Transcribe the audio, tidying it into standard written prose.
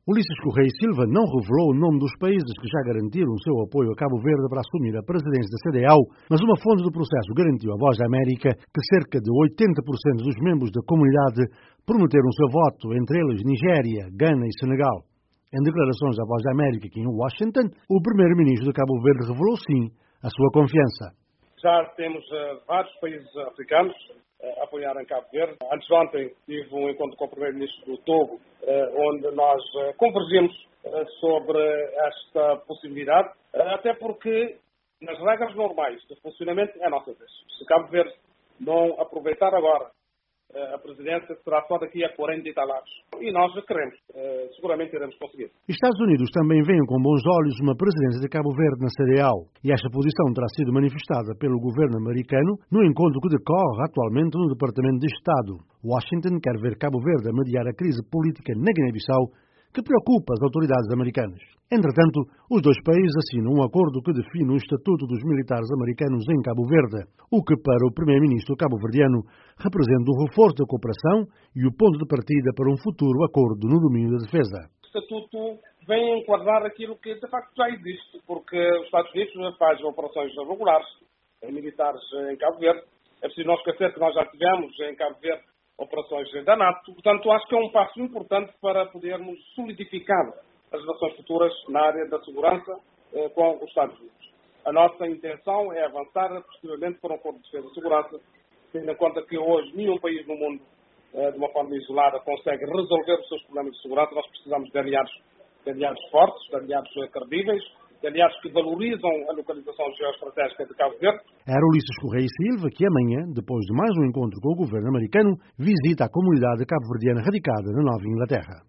Ulisses Correia e Silva não revelou o nome dos países que já garantiram o seu apoio a Cabo Verde para assumir a presidência da CEDEAO, mas uma fonte do processo garantiu à Voz da América que cerca de 80% dos membros da comunidade prometeram o seu voto, entre eles Nigéria, Gana e Senegal. Em declarações à Voz da América aqui em Washington, o primeiro-ministro de Cabo Verde revelou sim a sua confiança. Já temos vários países africanos a apoiarem Cabo Verde. Antes de ontem tive um encontro com o primeiro-ministro do Togo, onde nós convergimos sobre esta possibilidade, até porque nas regras normais de funcionamento é a nossa vez. Se Cabo Verde não aproveitar agora a presidência, será só daqui a 40 e tal anos. E nós queremos, seguramente iremos conseguir. Estados Unidos também veem com bons olhos uma presidência de Cabo Verde na CEDEAO, e esta posição terá sido manifestada pelo governo americano no encontro que decorre atualmente no Departamento de Estado. Washington quer ver Cabo Verde a mediar a crise política na Guiné-Bissau, que preocupa as autoridades americanas. Entretanto, os dois países assinam um acordo que define o estatuto dos militares americanos em Cabo Verde, o que para o primeiro-ministro cabo-verdiano representa o reforço da cooperação e o ponto de partida para um futuro acordo no domínio da defesa. O estatuto vem enquadrar aquilo que de facto já existe, porque os Estados Unidos fazem operações regulares militares em Cabo Verde. É preciso não esquecer que nós já tivemos em Cabo Verde operações da NATO. Portanto, acho que é um passo importante para podermos solidificar as relações futuras na área da segurança com os Estados Unidos. A nossa intenção é avançar posteriormente para um acordo de defesa e segurança, tendo em conta que hoje nenhum país no mundo, de uma forma isolada, consegue resolver os seus problemas de segurança. Nós precisamos de aliados fortes, de aliados credíveis, de aliados que valorizam a localização geoestratégica de Cabo Verde. Era Ulisses Correia e Silva que amanhã, depois de mais um encontro com o governo americano, visita a comunidade cabo-verdiana radicada na Nova Inglaterra.